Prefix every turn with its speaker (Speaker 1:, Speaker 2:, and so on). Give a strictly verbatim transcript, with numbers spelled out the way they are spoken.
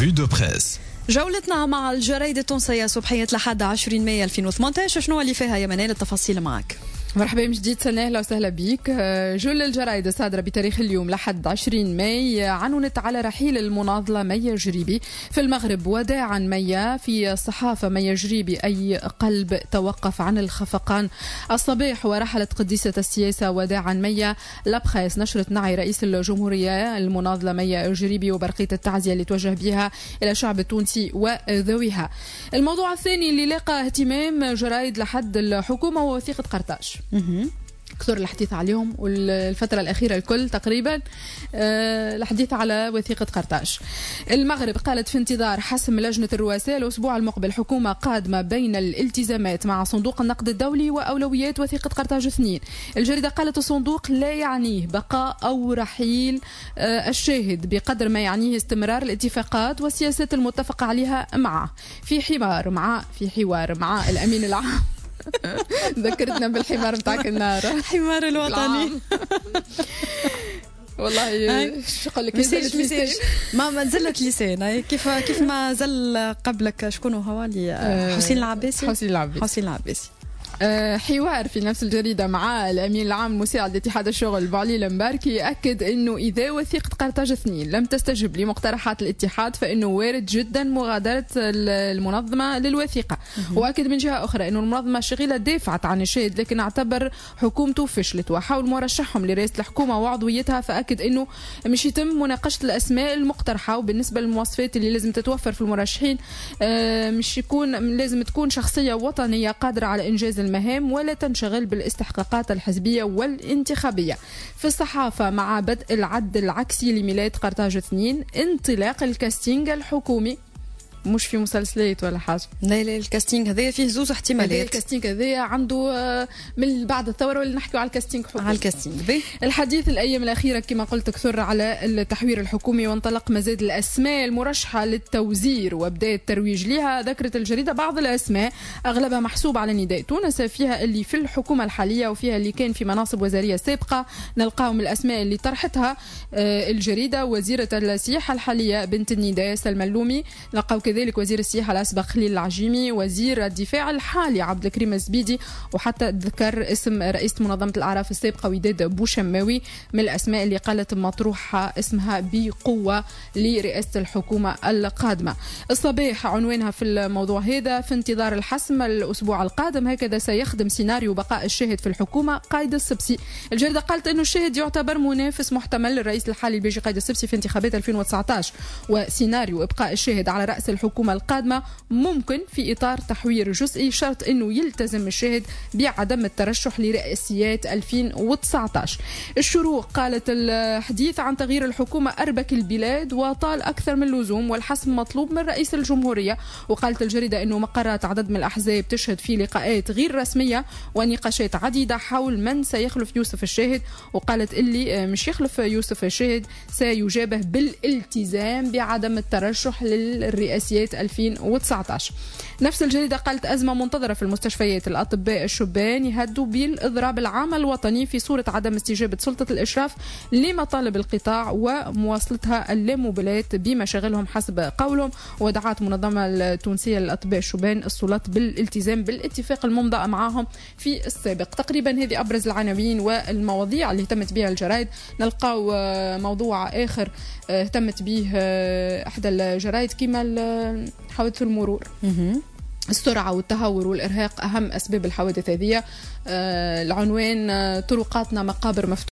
Speaker 1: Revue de presse.
Speaker 2: جولتنا مع الجرايد التونسية صبحية لحد عشرين مايو ألفين وثمانية عشر. شنو اللي فيها يا منال؟ التفاصيل معك.
Speaker 3: مرحبا من جديد سنة، أهلا وسهلا بيك. جل الجرائد الصادرة بتاريخ اليوم لحد عشرين ماي عنونت على رحيل المناضلة ميا جريبي في المغرب. وداعا ميا في الصحافة. ميا جريبي أي قلب توقف عن الخفقان. الصباح ورحلت قديسة السياسة وداعا ميا. لبخاس نشرة نعي رئيس الجمهورية المناضلة ميا جريبي وبرقية التعزية اللي توجه بها إلى الشعب التونسي وذويها. الموضوع الثاني اللي لاقى اهتمام جرائد لحد الحكومة هو وثيقة قرطاج. كثر الحديث عليهم والفترة الأخيرة الكل تقريبا أه الحديث على وثيقة قرطاج. المغرب قالت في انتظار حسم لجنة الرؤساء الأسبوع المقبل حكومة قادمة بين الالتزامات مع صندوق النقد الدولي وأولويات وثيقة قرطاج اثنين. الجريدة قالت الصندوق لا يعنيه بقاء أو رحيل أه الشاهد بقدر ما يعنيه استمرار الاتفاقات والسياسات المتفق عليها معه. في حوار مع في حوار مع الأمين العام ذكرتنا بالحمار بتاعك النار،
Speaker 2: حمار الوطني.
Speaker 3: والله شو قال لك
Speaker 2: مسيج مسيج ما ما نزلت لسان. كيف كيف ما زل قبلك شكون هو اللي حسين العباسي
Speaker 3: حسين العباسي
Speaker 2: حسين العباسي
Speaker 3: أه حوار في نفس الجريدة مع الأمين العام مساعد اتحاد الشغل بعلي المباركي أكد أنه إذا وثيقة قرطاج اثنين لم تستجب لمقترحات الاتحاد فإنه وارد جدا مغادرة المنظمة للوثيقة. وأكد من جهة أخرى أنه المنظمة الشغيلة دافعت عن الشاهد لكن اعتبر حكومته فشلت وحاول مرشحهم لرئاسة الحكومة وعضويتها. فأكد أنه مش يتم مناقشة الأسماء المقترحة وبالنسبة للمواصفات اللي لازم تتوفر في المرشحين أه مش يكون لازم تكون شخصية وطنية قادرة على إنجاز المهام ولا تنشغل بالاستحقاقات الحزبية والانتخابية. في الصحافة مع بدء العد العكسي لميلاد قرطاج اثنين انطلاق الكاستينج الحكومي. مش في مسلسلات ولا حاجة،
Speaker 2: لا لا الكاستينج هذا فيه زوز احتمالات.
Speaker 3: الكاستينج هذا عنده من بعد الثورة ولا نحكي على الكاستينج حكومي.
Speaker 2: على الكاستينج بي.
Speaker 3: الحديث الأيام الأخيرة كما قلت كثر على التحوير الحكومي وانطلق مزاد الأسماء المرشحة للتوزير وبداية الترويج لها. ذكرت الجريدة بعض الأسماء أغلبها محسوب على نداء تونس، فيها اللي في الحكومة الحالية وفيها اللي كان في مناصب وزارية سابقة. نلقاهم الأسماء اللي طرحتها الجريدة: وزيرة السياحة الحالية بنت النداء سلمى اللومي، نلقاو كذلك وزير السياحة الأسبق خليل العجيمي، وزير الدفاع الحالي عبد الكريم الزبيدي، وحتى ذكر اسم رئيس منظمة الأعراف السابقة وداد بوشماوي من الأسماء اللي قالت مطروحة اسمها بقوة لرئاسة الحكومة القادمة. الصباح عنوانها في الموضوع هذا: في انتظار الحسم الأسبوع القادم هكذا سيخدم سيناريو بقاء الشاهد في الحكومة قايد السبسي. الجريدة قالت أنه الشاهد يعتبر منافس محتمل للرئيس الحالي البيجي قايد السبسي في انتخابات ألفين وتسعة عشر، وسيناريو إبقاء الشاهد على رأس الحكومة القادمة ممكن في إطار تحوير جزئي شرط أنه يلتزم الشاهد بعدم الترشح لرئاسيات ألفين وتسعة عشر. الشروق قالت الحديث عن تغيير الحكومة أربك البلاد وطال أكثر من اللزوم والحسم مطلوب من رئيس الجمهورية. وقالت الجريدة أنه مقرات عدد من الأحزاب تشهد في لقاءات غير رسمية ونقاشات عديدة حول من سيخلف يوسف الشاهد. وقالت اللي مش يخلف يوسف الشاهد سيجابه بالالتزام بعدم الترشح للرئاسيات ألفين وتسعة عشر. نفس الجريدة قالت أزمة منتظرة في المستشفيات، الأطباء الشبان يهدوا بالإضراب العام الوطني في صورة عدم استجابة سلطة الإشراف لمطالب القطاع ومواصلتها اللامبالاة بمشاغلهم حسب قولهم. ودعت منظمة التونسية للأطباء الشبان السلطات بالالتزام بالاتفاق الممضى معهم في السابق. تقريبا هذه أبرز العناوين والمواضيع اللي اهتمت بها الجرائد. نلقاو موضوع آخر اهتمت به أحد الجرائد كما حوادث المرور. السرعة والتهور والإرهاق أهم أسباب الحوادث هذه. العنوان: طرقاتنا مقابر مفتوحة.